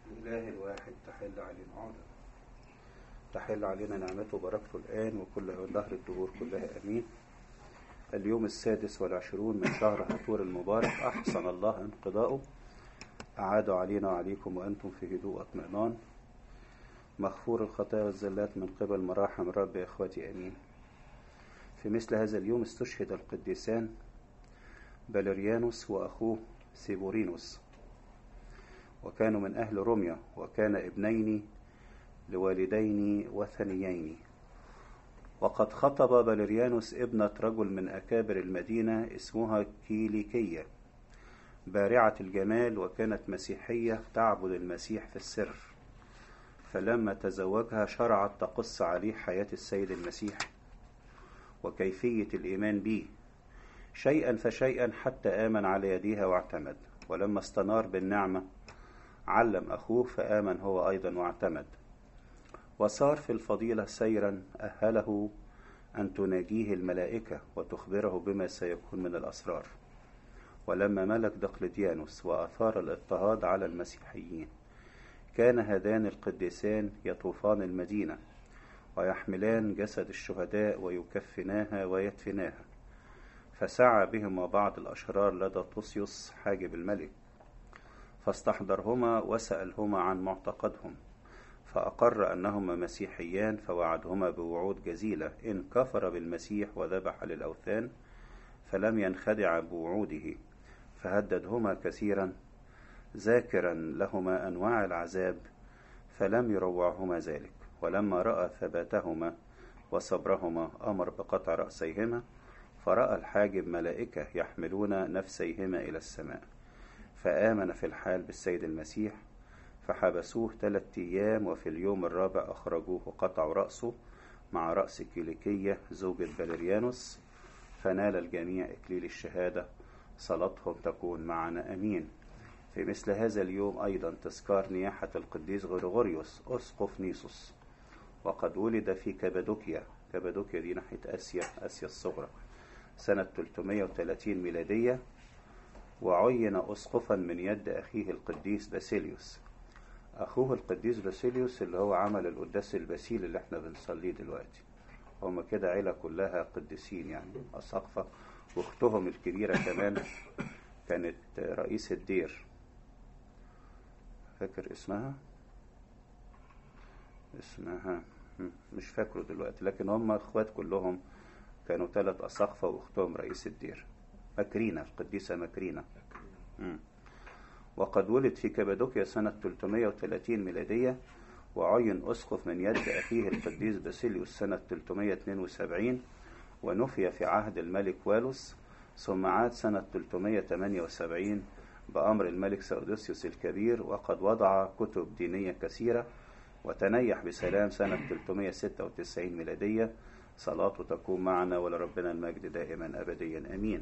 الإله الواحد تحل علينا عودة، تحل علينا نعمته وبركته الآن وكل دهر الدهور كلها أمين. اليوم 26 من شهر هاتور المبارك، أحسن الله انقضاؤه، أعاد علينا وعليكم وأنتم في هدوء واطمئنان، مغفور الخطايا والزلات من قبل مراحم رب يا إخوتي أمين. في مثل هذا اليوم استشهد القديسان بالريانوس وأخوه سيبورينوس، وكانوا من أهل روميا، وكان ابنين لوالدين وثنيين. وقد خطب بالريانوس ابنة رجل من أكابر المدينة اسمها كيليكية بارعة الجمال، وكانت مسيحية تعبد المسيح في السر. فلما تزوجها شرعت تقص عليه حياة السيد المسيح وكيفية الإيمان به شيئا فشيئا حتى آمن على يديها واعتمد. ولما استنار بالنعمة علم أخوه فآمن هو أيضا واعتمد، وصار في الفضيلة سيرا أهله أن تناجيه الملائكة وتخبره بما سيكون من الأسرار. ولما ملك دقلديانوس وأثار الاضطهاد على المسيحيين، كان هذان القديسان يطوفان المدينة ويحملان جسد الشهداء ويكفناها ويدفناها. فسعى بهما بعض الأشرار لدى طوسيوس حاجب الملك، فاستحضرهما وسألهما عن معتقدهم، فأقر أنهما مسيحيان، فوعدهما بوعود جزيلة إن كفر بالمسيح وذبح للأوثان، فلم ينخدع بوعوده، فهددهما كثيرا ذاكرا لهما أنواع العذاب، فلم يروعهما ذلك. ولما رأى ثباتهما وصبرهما أمر بقطع رأسيهما، فرأى الحاجب ملائكة يحملون نفسيهما إلى السماء، فآمن في الحال بالسيد المسيح، فحبسوه 3 أيام، وفي اليوم الرابع أخرجوه وقطعوا رأسه مع رأس كيليكية زوجة بالريانوس، فنال الجميع إكليل الشهادة. صلاتهم تكون معنا أمين. في مثل هذا اليوم أيضا تذكار نياحة القديس غريغوريوس أسقف نيسوس، وقد ولد في كابادوكيا دي ناحية آسيا الصغرى سنة 330 ميلادية، وعين أسقفا من يد أخيه القديس باسيليوس. أخوه القديس باسيليوس اللي هو عمل القداس الباسيل اللي احنا بنصليه دلوقتي. هما كده عيلة كلها قديسين يعني أساقفة، واختهم الكبيرة كمان كانت رئيس الدير، فاكر اسمها مش فاكره دلوقتي، لكن هم اخوات كلهم كانوا 3 أساقفة واختهم رئيس الدير مكرينة، القديسة مكرينة. وقد ولد في كابادوكيا سنة 330 ميلادية، وعين أسقف من يد أخيه القديس باسيليوس سنة 372، ونفي في عهد الملك والوس، ثم عاد سنة 378 بأمر الملك سودوسيوس الكبير، وقد وضع كتب دينية كثيرة، وتنيح بسلام سنة 396 ميلادية. صلاته تكون معنا ولربنا المجد دائما أبديا أمين.